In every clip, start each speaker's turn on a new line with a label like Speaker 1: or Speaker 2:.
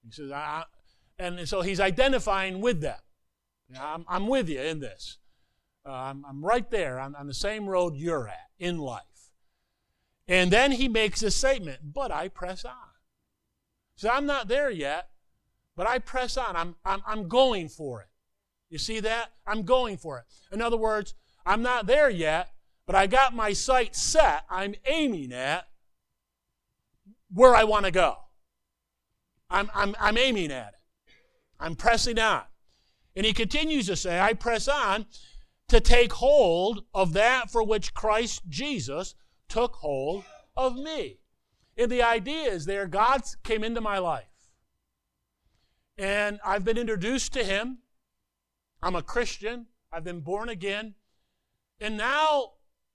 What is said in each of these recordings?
Speaker 1: He says, and so he's identifying with them. I'm with you in this. I'm right there on the same road you're at in life. And then he makes a statement, but I press on. So I'm not there yet, but I press on. I'm going for it. You see that? I'm going for it. In other words, I'm not there yet, but I got my sights set. I'm aiming at where I want to go. I'm aiming at it. I'm pressing on. And he continues to say, I press on to take hold of that for which Christ Jesus took hold of me. And the idea is there, God came into my life. And I've been introduced to Him. I'm a Christian. I've been born again. And now,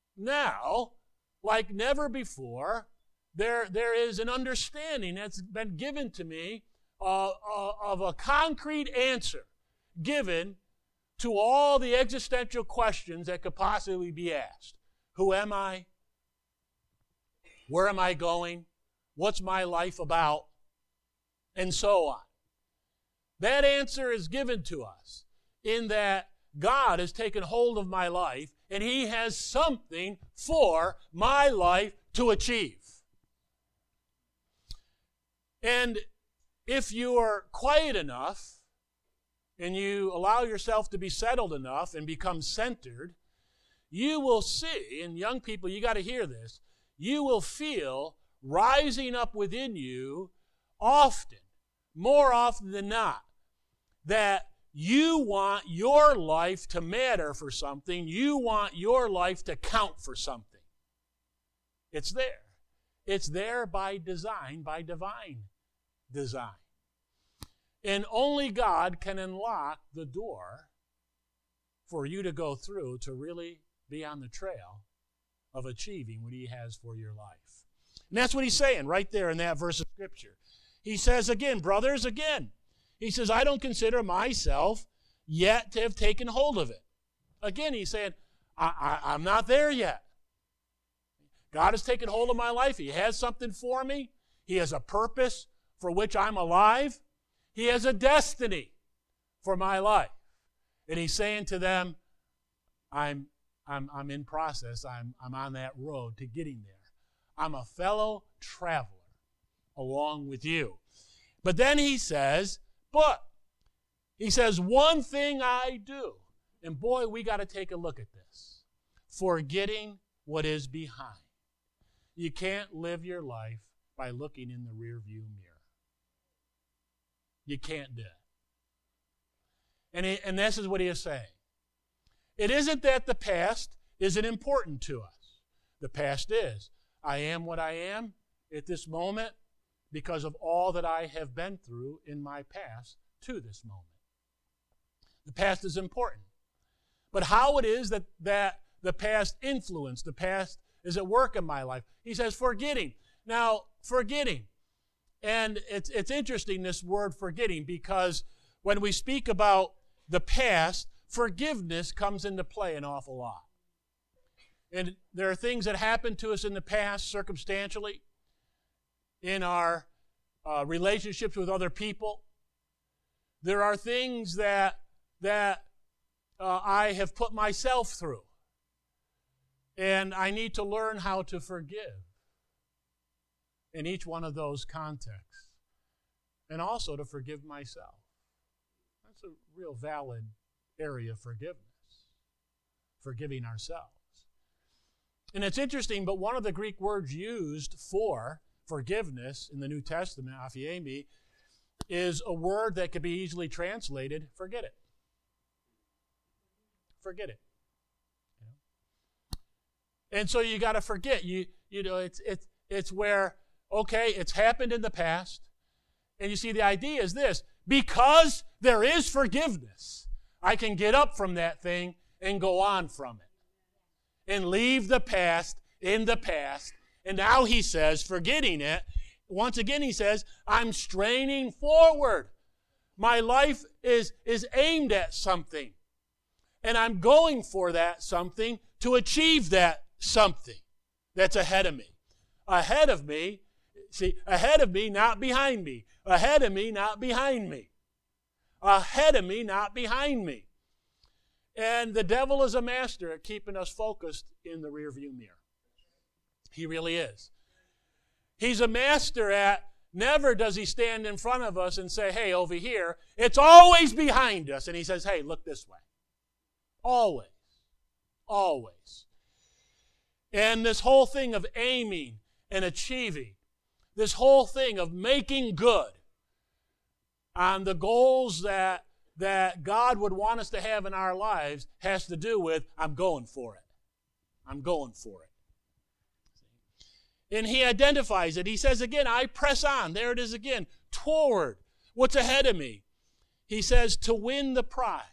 Speaker 1: like never before, there is an understanding that's been given to me of a concrete answer given to all the existential questions that could possibly be asked. Who am I? Where am I going? What's my life about? And so on. That answer is given to us in that God has taken hold of my life and He has something for my life to achieve. And if you are quiet enough and you allow yourself to be settled enough and become centered, you will see, and young people, you got to hear this, you will feel rising up within you often, more often than not, that you want your life to matter for something. You want your life to count for something. It's there. It's there by design, by divine design. And only God can unlock the door for you to go through to really be on the trail of achieving what He has for your life. And that's what he's saying right there in that verse of Scripture. He says again, brothers, again, he says, I don't consider myself yet to have taken hold of it. Again, he's saying, I'm not there yet. God has taken hold of my life. He has something for me. He has a purpose for which I'm alive. He has a destiny for my life. And he's saying to them, I'm in process. I'm on that road to getting there. I'm a fellow traveler along with you. But then he says, one thing I do. And boy, we got to take a look at this. Forgetting what is behind. You can't live your life by looking in the rearview mirror. You can't do it. And this is what he is saying. It isn't that the past isn't important to us. The past is. I am what I am at this moment because of all that I have been through in my past to this moment. The past is important. But how it is that the past influenced, the past is at work in my life. He says forgetting. Now, forgetting. And it's interesting, this word forgetting, because when we speak about the past, forgiveness comes into play an awful lot. And there are things that happened to us in the past circumstantially, in our relationships with other people. There are things that I have put myself through. And I need to learn how to forgive in each one of those contexts. And also to forgive myself. That's a real valid area of forgiveness. Forgiving ourselves. And it's interesting, but one of the Greek words used for forgiveness in the New Testament, aphiemi, is a word that could be easily translated, forget it. Forget it. And so you got to forget. You know, it's where, okay, it's happened in the past. And you see, the idea is this. Because there is forgiveness, I can get up from that thing and go on from it. And leave the past in the past. And now he says, forgetting it, once again he says, I'm straining forward. My life is aimed at something. And I'm going for that something to achieve that something that's ahead of me. Ahead of me, See, ahead of me, not behind me. Ahead of me, not behind me. Ahead of me, not behind me. And the devil is a master at keeping us focused in the rearview mirror. He really is. He's a master at, never does he stand in front of us and say, hey, over here. It's always behind us. And he says, hey, look this way. Always. Always. And this whole thing of aiming and achieving, this whole thing of making good on the goals that God would want us to have in our lives has to do with, I'm going for it. I'm going for it. And he identifies it. He says again, I press on. There it is again. Toward. What's ahead of me? He says, to win the prize.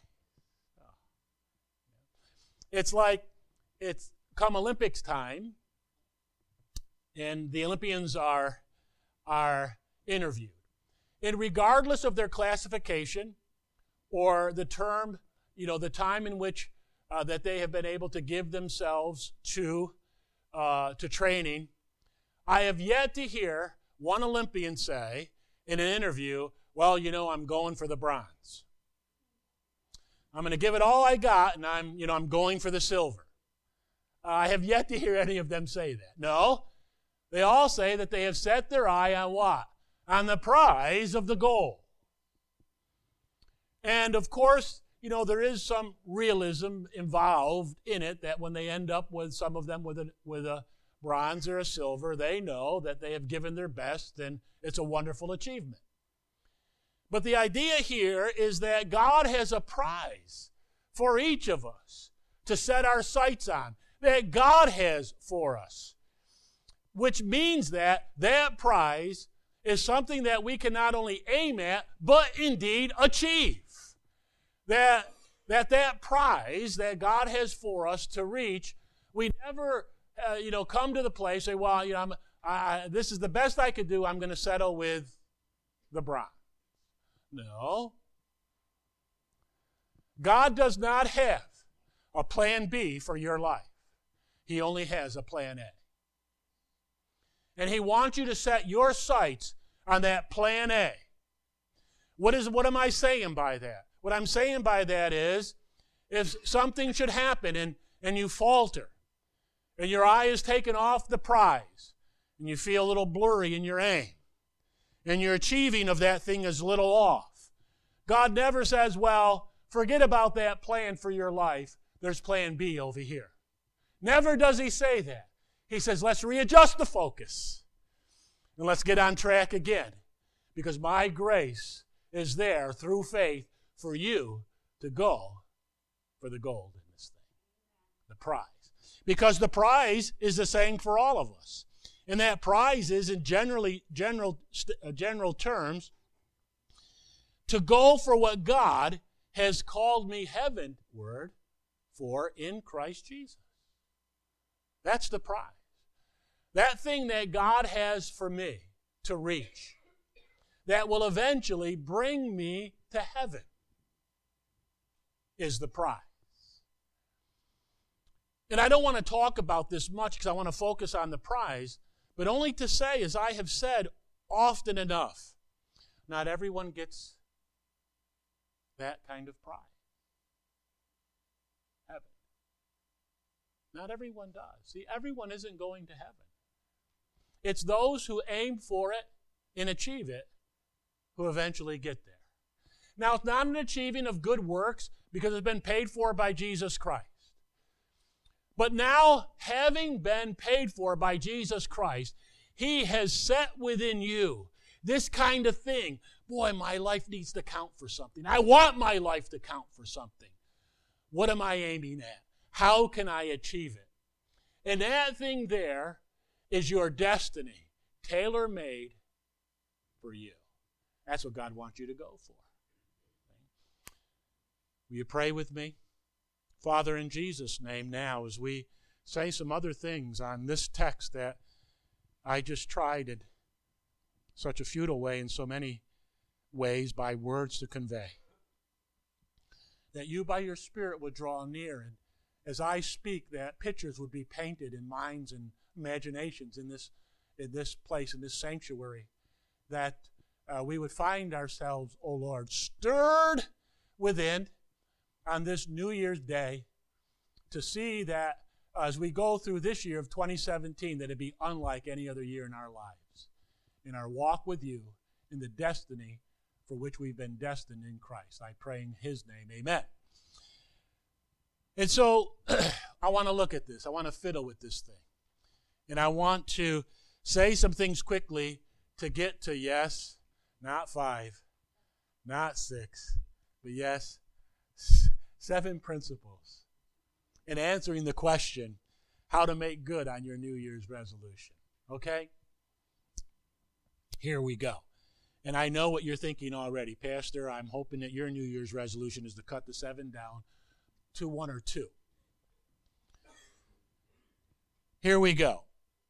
Speaker 1: It's like, it's come Olympics time, and the Olympians are interviewed. And regardless of their classification or the term, the time in which that they have been able to give themselves to training, I have yet to hear one Olympian say in an interview, well, I'm going for the bronze. I'm going to give it all I got, and I'm going for the silver. I have yet to hear any of them say that. No, they all say that they have set their eye on what? On the prize of the goal. And of course, there is some realism involved in it, that when they end up with some of them with a bronze or a silver, they know that they have given their best, and it's a wonderful achievement. But the idea here is that God has a prize for each of us to set our sights on, that God has for us, which means that prize is something that we can not only aim at, but indeed achieve. That prize that God has for us to reach, we never, come to the place, say, well, this is the best I could do, I'm going to settle with the bronze. No. God does not have a plan B for your life. He only has a plan A. And he wants you to set your sights on that plan A. What am I saying by that? What I'm saying by that is, if something should happen and you falter, and your eye is taken off the prize, and you feel a little blurry in your aim, and your achieving of that thing is a little off, God never says, well, forget about that plan for your life. There's plan B over here. Never does he say that. He says, let's readjust the focus, and let's get on track again, because my grace is there through faith for you to go for the gold in this thing, the prize. Because the prize is the same for all of us. And that prize is, in general terms, to go for what God has called me heavenward for in Christ Jesus. That's the prize. That thing that God has for me to reach, that will eventually bring me to heaven, is the prize. And I don't want to talk about this much because I want to focus on the prize, but only to say, as I have said often enough, not everyone gets that kind of prize. Heaven. Not everyone does. See, everyone isn't going to heaven. It's those who aim for it and achieve it who eventually get there. Now, it's not an achieving of good works because it's been paid for by Jesus Christ. But now, having been paid for by Jesus Christ, he has set within you this kind of thing. Boy, my life needs to count for something. I want my life to count for something. What am I aiming at? How can I achieve it? And that thing there is your destiny, tailor-made for you. That's what God wants you to go for. Will you pray with me? Father, in Jesus' name now, as we say some other things on this text that I just tried in such a futile way, in so many ways, by words to convey, that you by your Spirit would draw near, and as I speak, that pictures would be painted in minds and imaginations in in this place, in this sanctuary, that we would find ourselves, O Lord, stirred within on this New Year's Day to see that as we go through this year of 2017, that it be unlike any other year in our lives, in our walk with you, in the destiny for which we've been destined in Christ. I pray in His name, amen. And so I want to look at this. I want to fiddle with this thing. And I want to say some things quickly to get to yes, not 5, not 6, but yes, 7 principles in answering the question, how to make good on your New Year's resolution. Okay? Here we go. And I know what you're thinking already. Pastor, I'm hoping that your New Year's resolution is to cut the 7 down to 1 or 2. Here we go.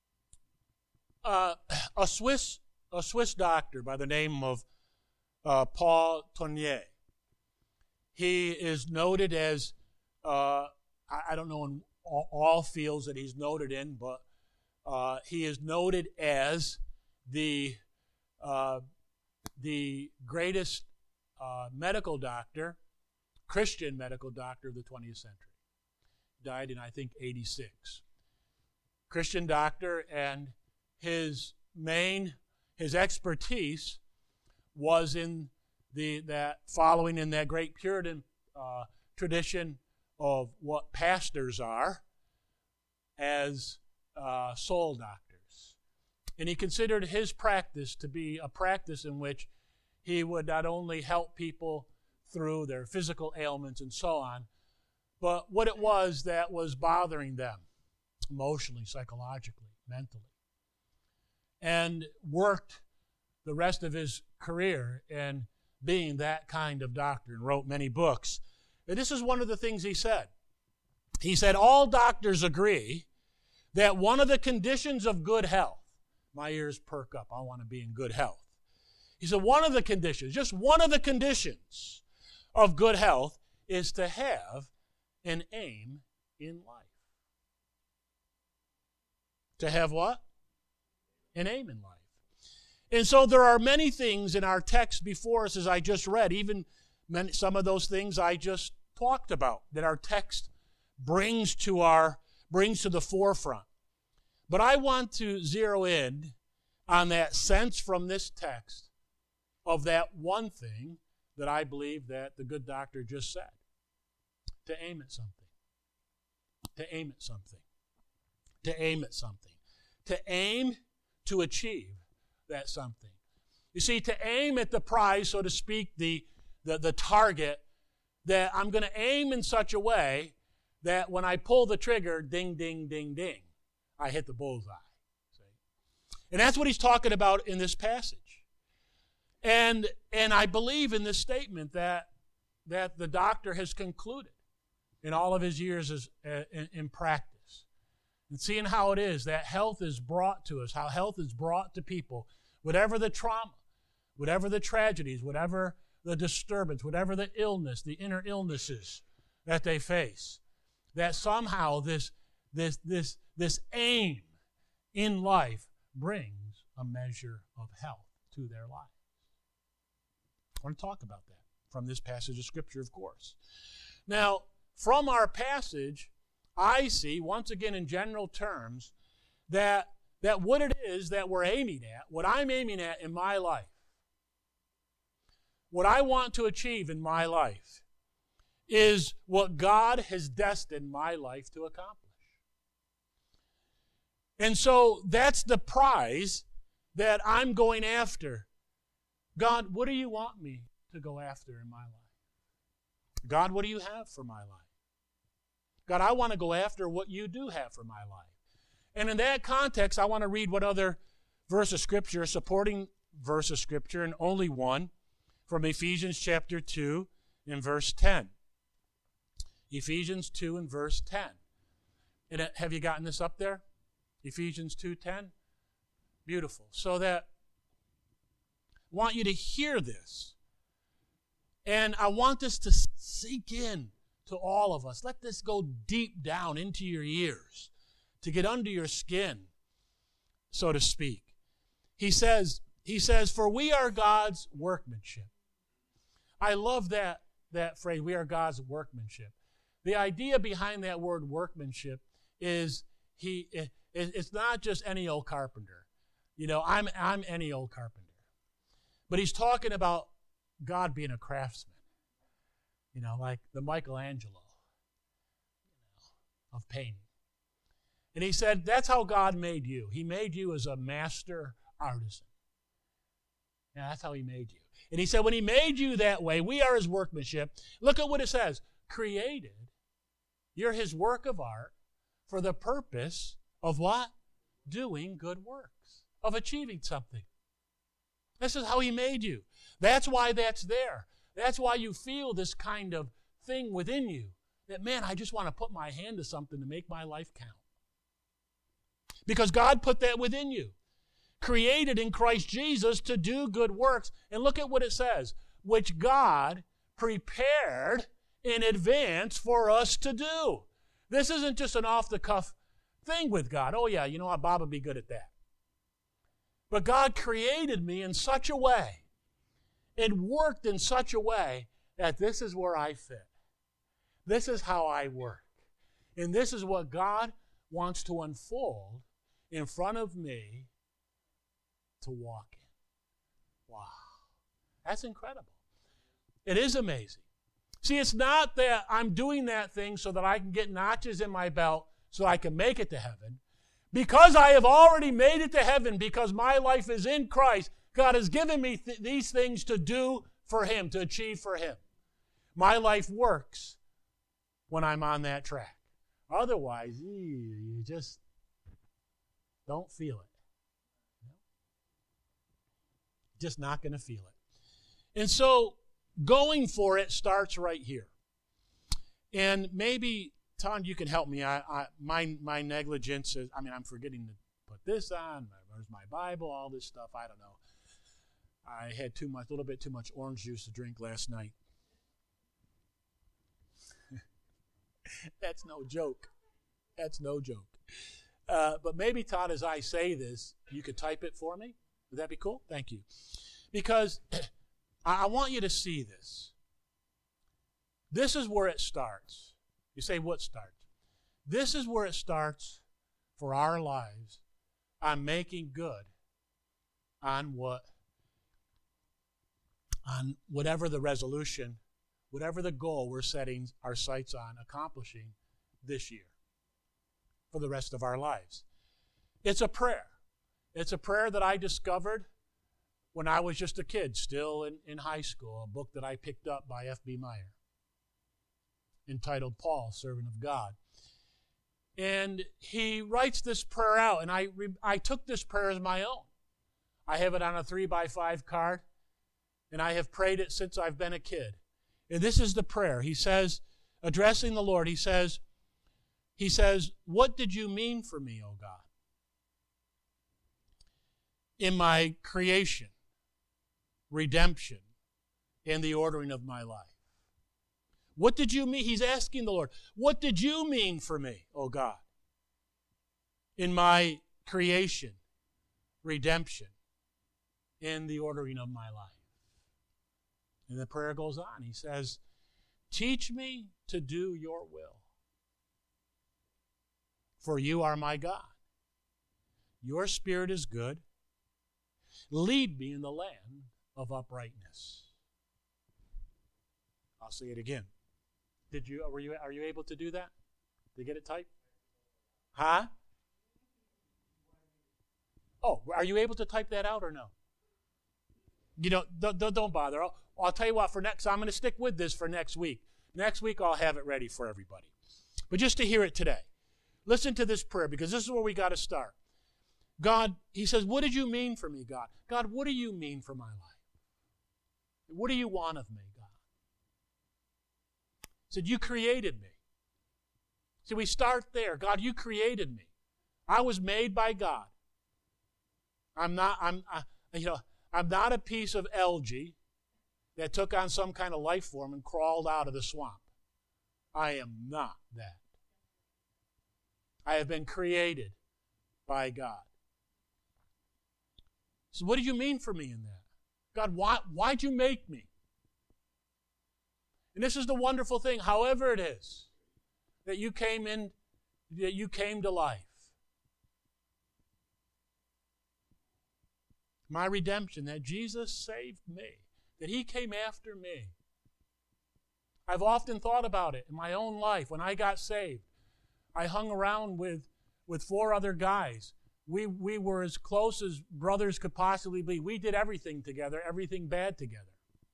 Speaker 1: A Swiss doctor by the name of Paul Tournier. He is noted as, I don't know in all fields that he's noted in, but he is noted as the greatest medical doctor, Christian medical doctor of the 20th century. Died in, I think, 86. Christian doctor, and his expertise was in following in that great Puritan tradition of what pastors are as soul doctors. And he considered his practice to be a practice in which he would not only help people through their physical ailments and so on, but what it was that was bothering them emotionally, psychologically, mentally. And worked the rest of his career in being that kind of doctor and wrote many books. And this is one of the things he said. He said, all doctors agree that one of the conditions of good health, my ears perk up, I want to be in good health. He said, one of the conditions, just one of the conditions of good health is to have an aim in life. To have what? An aim in life. And so there are many things in our text before us, as I just read, even some of those things I just talked about, that our text brings to the forefront. But I want to zero in on that sense from this text of that one thing that I believe that the good doctor just said. To aim at something. To aim at something. To aim at something. To aim to achieve that something. You see, to aim at the prize, so to speak, the target, that I'm going to aim in such a way that when I pull the trigger, ding, ding, ding, ding, I hit the bullseye. See? And that's what he's talking about in this passage. And I believe in this statement that the doctor has concluded in all of his years in practice. And seeing how it is that health is brought to us, how health is brought to people, whatever the trauma, whatever the tragedies, whatever the disturbance, whatever the illness, the inner illnesses that they face, that somehow this aim in life brings a measure of health to their life. I want to talk about that from this passage of Scripture, of course. Now, from our passage, I see, once again in general terms, that what it is that we're aiming at, what I'm aiming at in my life, what I want to achieve in my life, is what God has destined my life to accomplish. And so that's the prize that I'm going after. God, what do you want me to go after in my life? God, what do you have for my life? God, I want to go after what you do have for my life. And in that context, I want to read what other verse of Scripture, supporting verse of Scripture, and only one, from Ephesians chapter 2 and verse 10. Ephesians 2 and verse 10. And have you gotten this up there? Ephesians 2:10? Beautiful. So that I want you to hear this. And I want this to sink in to all of us. Let this go deep down into your ears, to get under your skin. so to speak. He says, for we are God's workmanship. I love that phrase, we are God's workmanship. The idea behind that word workmanship is it's not just any old carpenter. I'm any old carpenter. But he's talking about God being a craftsman. Like the Michelangelo of painting. And he said, that's how God made you. He made you as a master artisan. Yeah, that's how he made you. And he said, when he made you that way, we are his workmanship. Look at what it says. Created. You're his work of art for the purpose of what? Doing good works. Of achieving something. This is how he made you. That's why that's there. That's why you feel this kind of thing within you. That, man, I just want to put my hand to something to make my life count. Because God put that within you. Created in Christ Jesus to do good works. And look at what it says. Which God prepared in advance for us to do. This isn't just an off-the-cuff thing with God. Oh, yeah, you know what? Bob would be good at that. But God created me in such a way and worked in such a way that this is where I fit. This is how I work. And this is what God wants to unfold in front of me to walk in. Wow. That's incredible. It is amazing. See, it's not that I'm doing that thing so that I can get notches in my belt so I can make it to heaven. Because I have already made it to heaven, because my life is in Christ, God has given me these things to do for Him, to achieve for Him. My life works when I'm on that track. Otherwise, you just don't feel it. Just not going to feel it. And so, going for it starts right here. And maybe, Tom, you can help me. My negligence is, I'm forgetting to put this on. Where's my Bible? All this stuff. I don't know. I had a little bit too much orange juice to drink last night. That's no joke. That's no joke. But maybe, Todd, as I say this, you could type it for me. Would that be cool? Thank you. Because I want you to see this. This is where it starts. You say, what starts? This is where it starts for our lives on making good on whatever the resolution, whatever the goal we're setting our sights on accomplishing this year for the rest of our lives. It's a prayer. It's a prayer that I discovered when I was just a kid, still in high school, a book that I picked up by F.B. Meyer entitled Paul, Servant of God. And he writes this prayer out, and I took this prayer as my own. I have it on a 3x5 card, and I have prayed it since I've been a kid. And this is the prayer. He says, addressing the Lord, he says, what did you mean for me, O God? In my creation, redemption, and the ordering of my life. What did you mean? He's asking the Lord, what did you mean for me, O God? In my creation, redemption, and the ordering of my life. And the prayer goes on. He says, teach me to do your will. For you are my God. Your spirit is good. Lead me in the land of uprightness. I'll say it again. Are you able to do that? Did you get it typed? Huh? Oh, are you able to type that out or no? Don't bother. I'll tell you what, I'm going to stick with this for next week. Next week I'll have it ready for everybody. But just to hear it today, listen to this prayer, because this is where we got to start. God, he says, what did you mean for me, God? God, what do you mean for my life? What do you want of me, God? He said, you created me. So we start there. God, you created me. I was made by God. I'm not a piece of algae that took on some kind of life form and crawled out of the swamp. I am not that. I have been created by God. So what do you mean for me in that? God, why'd you make me? And this is the wonderful thing, however it is, that you came to life. My redemption, that Jesus saved me, that He came after me. I've often thought about it in my own life. When I got saved, I hung around with 4 other guys. We were as close as brothers could possibly be. We did everything together, everything bad together.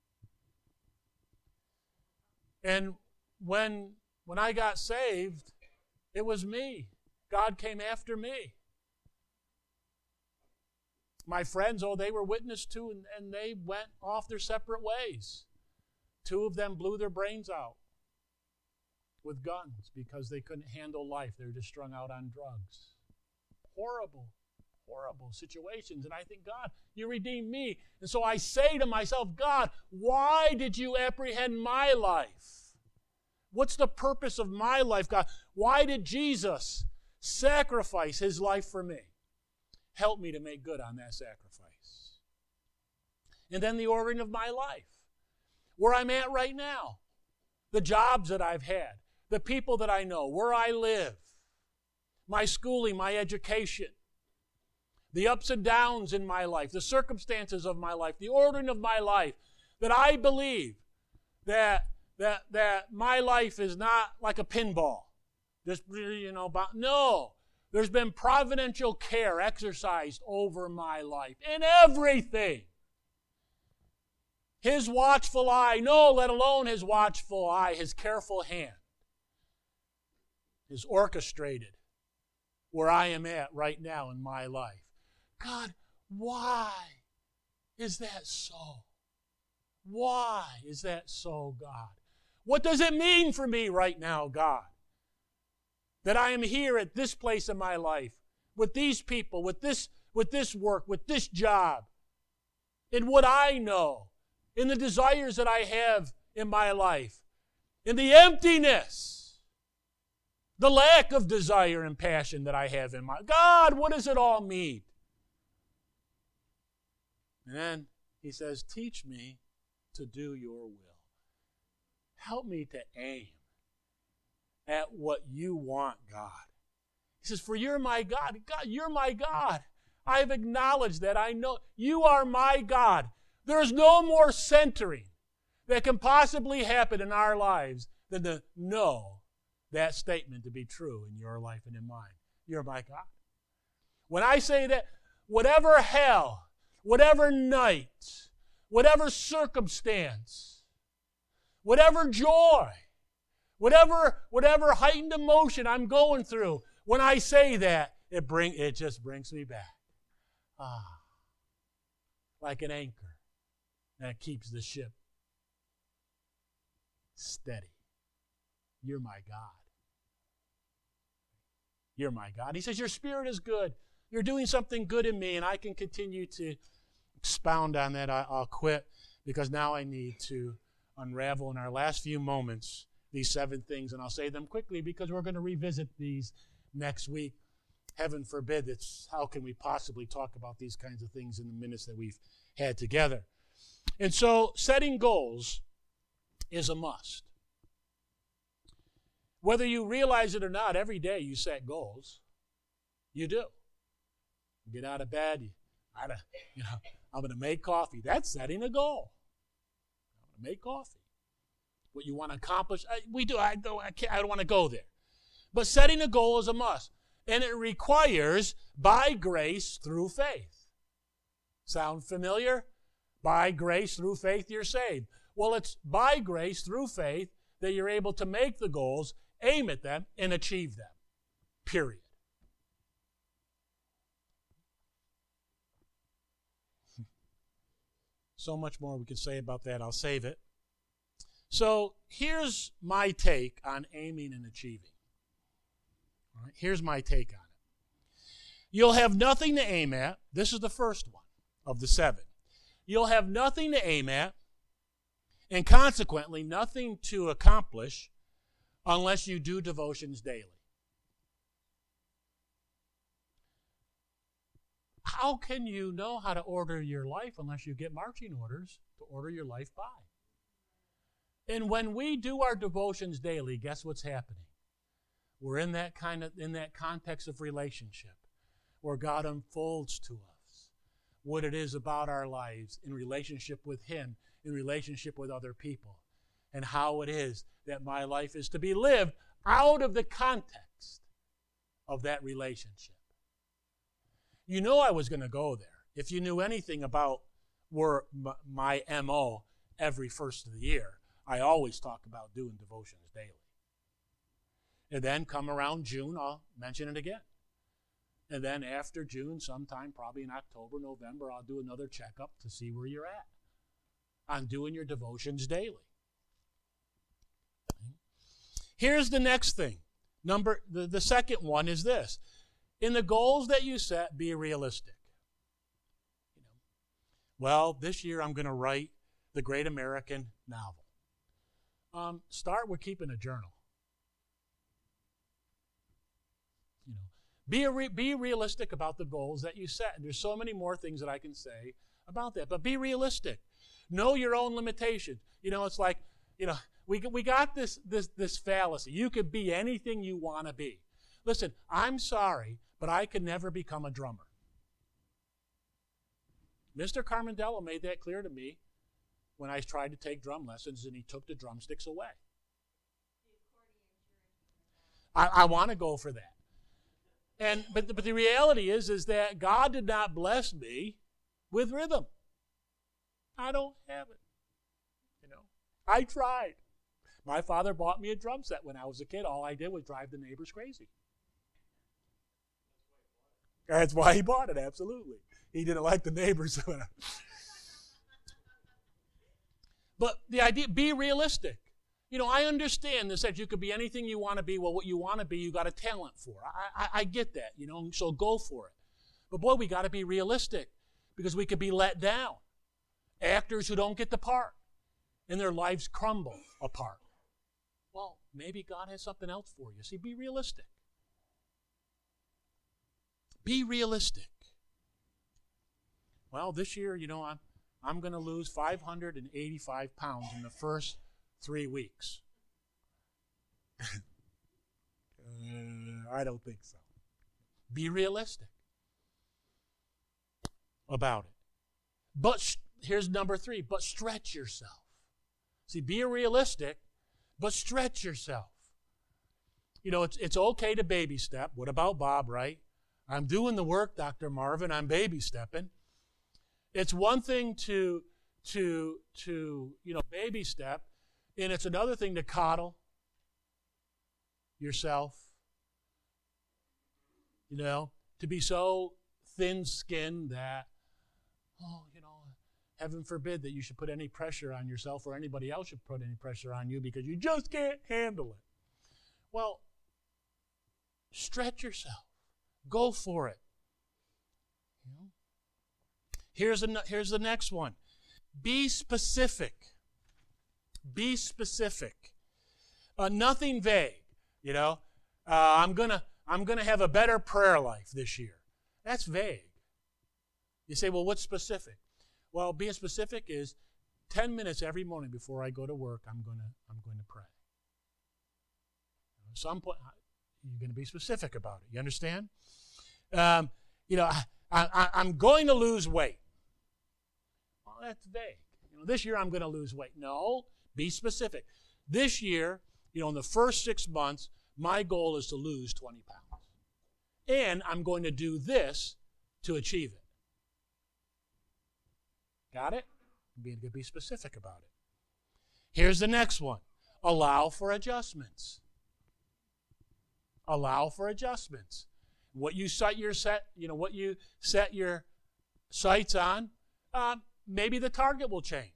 Speaker 1: And when I got saved, it was me. God came after me. My friends, they were witness to, and they went off their separate ways. 2 of them blew their brains out with guns because they couldn't handle life. They were just strung out on drugs. Horrible, horrible situations. And I think, God, you redeemed me. And so I say to myself, God, why did you apprehend my life? What's the purpose of my life, God? Why did Jesus sacrifice His life for me? Help me to make good on that sacrifice. And then the ordering of my life. Where I'm at right now. The jobs that I've had. The people that I know. Where I live. My schooling, my education. The ups and downs in my life. The circumstances of my life. The ordering of my life. That I believe that my life is not like a pinball. Just, no. There's been providential care exercised over my life in everything. His watchful eye, no, let alone His watchful eye, His careful hand is orchestrated where I am at right now in my life. God, why is that so? Why is that so, God? What does it mean for me right now, God? That I am here at this place in my life, with these people, with this work, with this job, in what I know, in the desires that I have in my life, in the emptiness, the lack of desire and passion that I have in my... God, what does it all mean? And then He says, teach me to do your will. Help me to aim at what you want, God. He says, for you're my God. God, you're my God. I've acknowledged that. I know you are my God. There's no more centering that can possibly happen in our lives than to know that statement to be true in your life and in mine. You're my God. When I say that, whatever hell, whatever night, whatever circumstance, whatever joy, whatever heightened emotion I'm going through, when I say that, it just brings me back. Like an anchor that keeps the ship steady. You're my God. You're my God. He says, your Spirit is good. You're doing something good in me, and I can continue to expound on that. I'll quit because now I need to unravel in our last few moments these 7 things, and I'll say them quickly because we're going to revisit these next week. Heaven forbid, how can we possibly talk about these kinds of things in the minutes that we've had together? And so setting goals is a must. Whether you realize it or not, every day you set goals. You do. You get out of bed, I'm going to make coffee. That's setting a goal. I'm going to make coffee. What you want to accomplish, we do. I don't want to go there. But setting a goal is a must. And it requires by grace through faith. Sound familiar? By grace through faith you're saved. Well, it's by grace through faith that you're able to make the goals, aim at them, and achieve them. Period. So much more we could say about that. I'll save it. So here's my take on aiming and achieving. All right, here's my take on it. You'll have nothing to aim at. This is the first one of the 7. You'll have nothing to aim at, and consequently nothing to accomplish unless you do devotions daily. how can you know how to order your life unless you get marching orders to order your life by? And when we do our devotions daily, guess what's happening? We're in that context of relationship where God unfolds to us what it is about our lives in relationship with Him, in relationship with other people, and how it is that my life is to be lived out of the context of that relationship. You know I was going to go there. If you knew anything about my MO every first of the year, I always talk about doing devotions daily. And then come around June, I'll mention it again. And then after June, sometime probably in October, November, I'll do another checkup to see where you're at on doing your devotions daily. Here's the next thing. The second one is this. In the goals that you set, be realistic. Well, this year I'm going to write the Great American Novel. Start with keeping a journal. Be realistic about the goals that you set. There's so many more things that I can say about that, but be realistic. Know your own limitations. It's like, we got this fallacy. You could be anything you want to be. Listen, I'm sorry, but I could never become a drummer. Mr. Carmendello made that clear to me when I tried to take drum lessons, and he took the drumsticks away. I want to go for that. But the reality is that God did not bless me with rhythm. I don't have it. I tried. My father bought me a drum set when I was a kid. All I did was drive the neighbors crazy. That's why he bought it, absolutely. He didn't like the neighbors. But the idea, be realistic. I understand this, that you could be anything you want to be. Well, what you want to be, you got a talent for. I get that, so go for it. But boy, we got to be realistic because we could be let down. Actors who don't get the part and their lives crumble apart. Well, maybe God has something else for you. See, be realistic. Be realistic. Well, this year, I'm going to lose 585 pounds in the first 3 weeks. I don't think so. Be realistic about it. But here's number 3, but stretch yourself. See, be realistic, but stretch yourself. It's okay to baby step. What about Bob, right? I'm doing the work, Dr. Marvin. I'm baby stepping. It's one thing to baby step, and it's another thing to coddle yourself. To be so thin-skinned that, heaven forbid that you should put any pressure on yourself or anybody else should put any pressure on you because you just can't handle it. Well, stretch yourself. Go for it. Here's the next one. Be specific. Be specific. Nothing vague. I'm gonna have a better prayer life this year. That's vague. You say, well, what's specific? Well, being specific is 10 minutes every morning before I go to work, I'm going to pray. At some point, you're going to be specific about it. You understand? I'm going to lose weight. Well, that's vague. This year I'm going to lose weight. No, be specific. This year, in the first 6 months, my goal is to lose 20 pounds. And I'm going to do this to achieve it. Got it? Be specific about it. Here's the next one. Allow for adjustments. Allow for adjustments. What you set your sights on, maybe the target will change.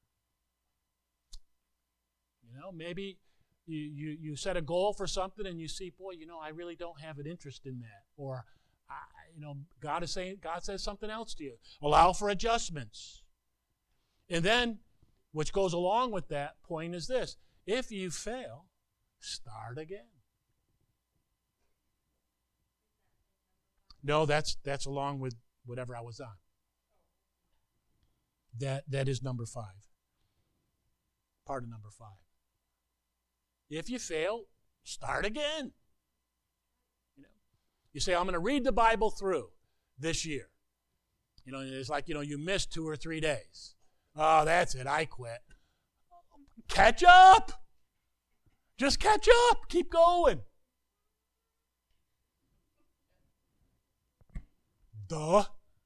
Speaker 1: Maybe you set a goal for something and you see, boy, I really don't have an interest in that. Or, God says something else to you. Allow for adjustments. And then, which goes along with that point is this. If you fail, start again. No, that's along with whatever I was on. That is number 5. Part of number 5. If you fail, start again. You say, I'm going to read the Bible through this year. It's like, you missed 2 or 3 days. Oh, that's it. I quit. Catch up. Just catch up. Keep going. Duh.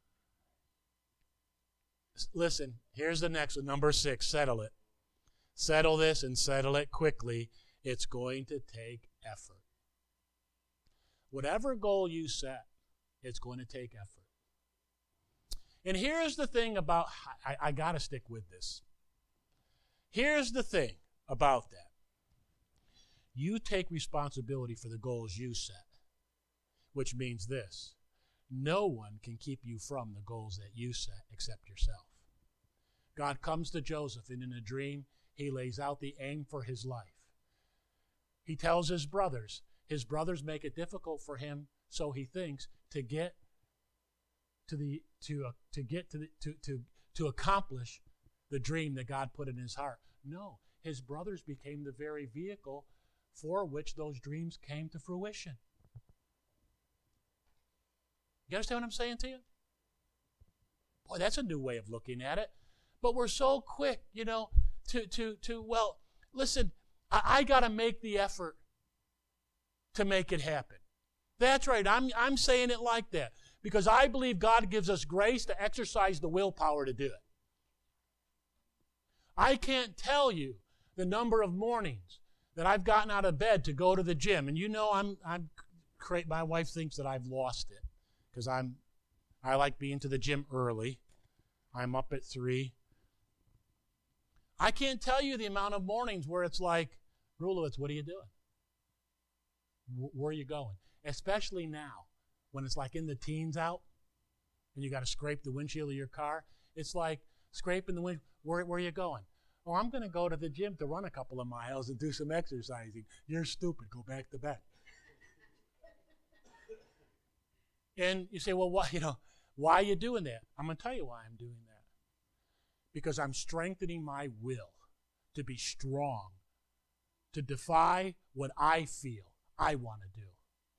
Speaker 1: Listen, here's the next one. Number 6, settle it. Settle this and settle it quickly. It's going to take effort. Whatever goal you set, it's going to take effort. And here's the thing about, I got to stick with this. Here's the thing about that. You take responsibility for the goals you set, which means this. No one can keep you from the goals that you set except yourself. God comes to Joseph, and in a dream, he lays out the aim for his life. He tells his brothers make it difficult for him, so he thinks, to accomplish the dream that God put in his heart. No, his brothers became the very vehicle for which those dreams came to fruition. You understand what I'm saying to you? Boy, that's a new way of looking at it. But we're so quick, well, listen, I got to make the effort to make it happen. That's right. I'm saying it like that because I believe God gives us grace to exercise the willpower to do it. I can't tell you the number of mornings that I've gotten out of bed to go to the gym, and my wife thinks that I've lost it because I like being to the gym early. I'm up at 3. I can't tell you the amount of mornings where it's like, Rulowitz, what are you doing? Where are you going? Especially now, when it's like in the teens out, and you got to scrape the windshield of your car. It's like scraping the wind. Where are you going? Oh, I'm going to go to the gym to run a couple of miles and do some exercising. You're stupid. Go back to bed. And you say, well, why are you doing that? I'm going to tell you why I'm doing that. Because I'm strengthening my will to be strong, to defy what I feel I want to do.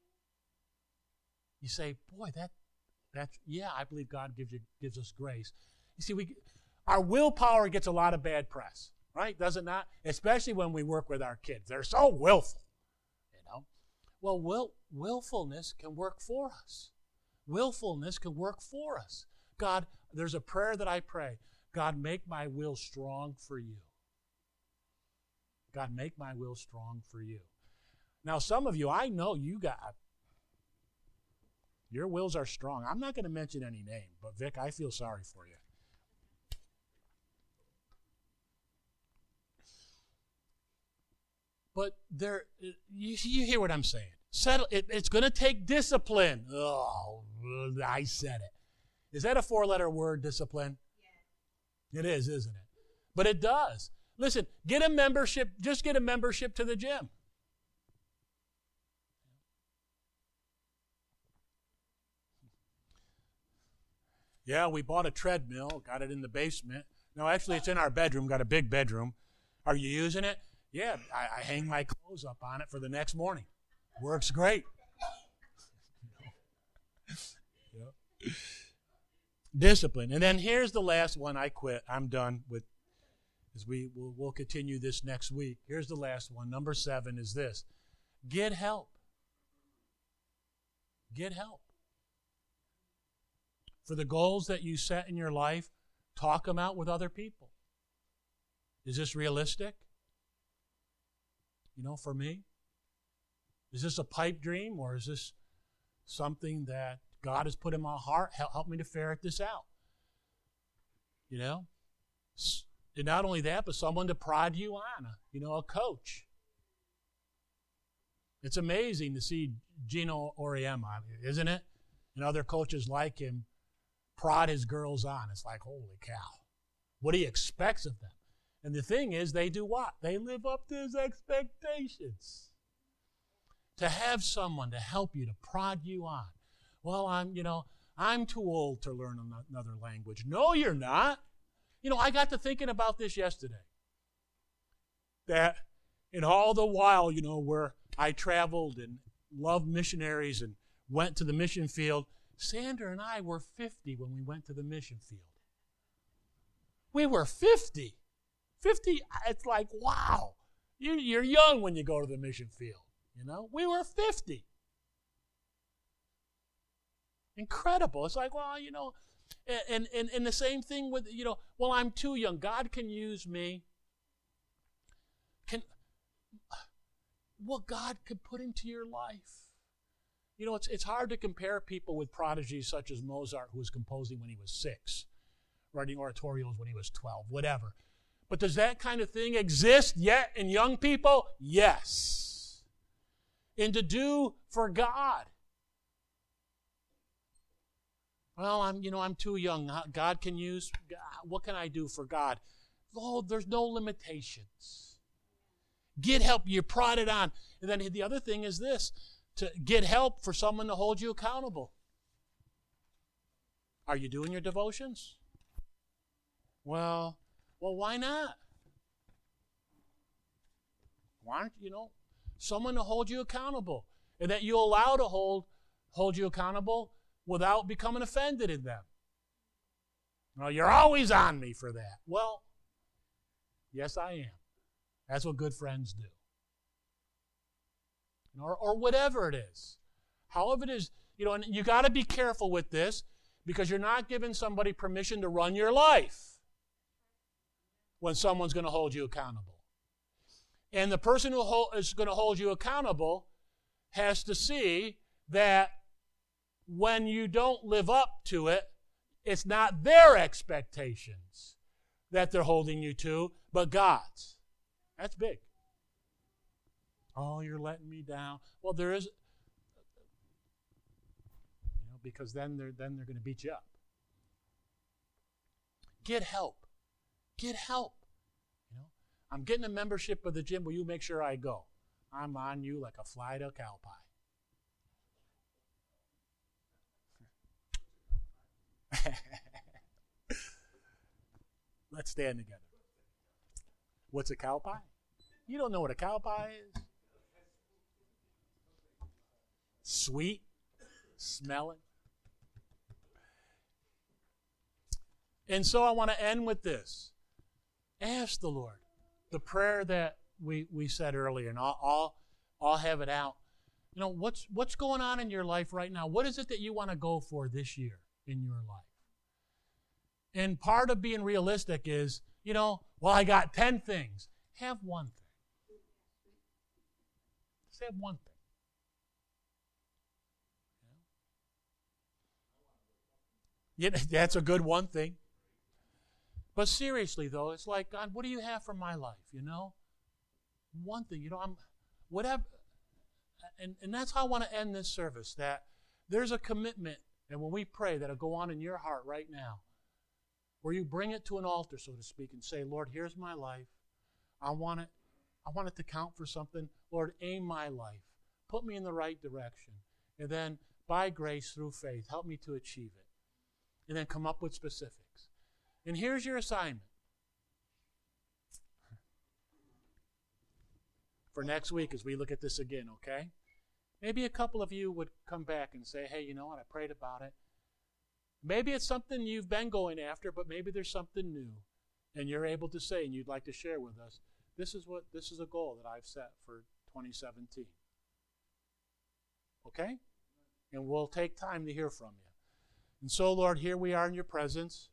Speaker 1: You say, boy, yeah, I believe God gives us grace. You see, our willpower gets a lot of bad press, right? Does it not? Especially when we work with our kids. They're so willful, Well, willfulness can work for us. Willfulness can work for us. God, there's a prayer that I pray. God, make my will strong for you. God, make my will strong for you. Now, some of you, I know your wills are strong. I'm not going to mention any name, but Vic, I feel sorry for you. But you hear what I'm saying. It's going to take discipline. Oh, I said it. Is that a 4-letter word, discipline? Yes. It is, isn't it? But it does. Listen, get a membership. Just get a membership to the gym. Yeah, we bought a treadmill, got it in the basement. No, actually, it's in our bedroom, got a big bedroom. Are you using it? Yeah, I hang my clothes up on it for the next morning. Works great. Yep. Discipline. And then here's the last one. I quit. I'm done with, as we'll continue this next week. Here's the last one. Number 7 is this. Get help. Get help. For the goals that you set in your life, talk them out with other people. Is this realistic? For me? Is this a pipe dream, or is this something that God has put in my heart? Help me to ferret this out. And not only that, but someone to prod you on, a coach. It's amazing to see Gino Auriemma, isn't it? And other coaches like him prod his girls on. It's like, holy cow. What he expects of them. And the thing is, they do what? They live up to his expectations. To have someone to help you, to prod you on. Well, I'm too old to learn another language. No, you're not. I got to thinking about this yesterday. That in all the while, where I traveled and loved missionaries and went to the mission field, Sandra and I were 50 when we went to the mission field. We were 50. 50, it's like, wow. You're young when you go to the mission field. We were 50. Incredible. It's like, well, and the same thing with, well, I'm too young. God can use me. What God could put into your life. It's hard to compare people with prodigies such as Mozart, who was composing when he was 6, writing oratorios when he was 12, whatever. But does that kind of thing exist yet in young people? Yes. And to do for God. Well, I'm too young. God can use, what can I do for God? Oh, there's no limitations. Get help. You're prodded on. And then the other thing is this, to get help for someone to hold you accountable. Are you doing your devotions? Well, why not? Why aren't someone to hold you accountable, and that you allow to hold you accountable without becoming offended in them? Well, you're always on me for that. Well, yes, I am. That's what good friends do. Or whatever it is. However it is, and you got to be careful with this, because you're not giving somebody permission to run your life when someone's going to hold you accountable. And the person who is going to hold you accountable has to see that when you don't live up to it, it's not their expectations that they're holding you to, but God's. That's big. Oh, you're letting me down. Well, there is, because then they're going to beat you up. Get help. Get help. I'm getting a membership of the gym. Will you make sure I go? I'm on you like a fly to a cow pie. Let's stand together. What's a cow pie? You don't know what a cow pie is? Sweet, smelling. And so I want to end with this. Ask the Lord. The prayer that we said earlier, and I'll have it out. What's going on in your life right now? What is it that you want to go for this year in your life? And part of being realistic is, well, I got 10 things. Have one thing. Just have one thing. Yeah, that's a good one thing. But seriously, though, it's like, God, what do you have for my life, One thing, I'm, whatever. And that's how I want to end this service, that there's a commitment, and when we pray, that'll go on in your heart right now, where you bring it to an altar, so to speak, and say, Lord, here's my life. I want it to count for something. Lord, aim my life. Put me in the right direction. And then, by grace, through faith, help me to achieve it. And then come up with specifics. And here's your assignment. For next week as we look at this again, okay? Maybe a couple of you would come back and say, hey, you know what, I prayed about it. Maybe it's something you've been going after, but maybe there's something new. And you're able to say, and you'd like to share with us, this is a goal that I've set for 2017. Okay? And we'll take time to hear from you. And so, Lord, here we are in your presence.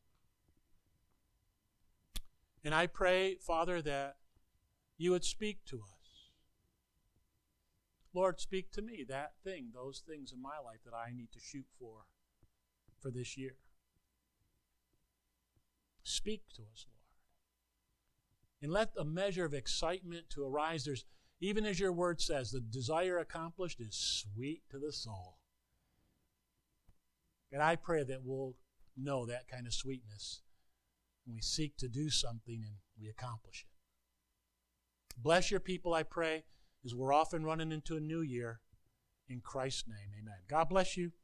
Speaker 1: And I pray, Father, that you would speak to us. Lord, speak to me, those things in my life that I need to shoot for this year. Speak to us, Lord. And let a measure of excitement to arise. Even as your word says, the desire accomplished is sweet to the soul. And I pray that we'll know that kind of sweetness when we seek to do something and we accomplish it. Bless your people, I pray, as we're off and running into a new year. In Christ's name, amen. God bless you.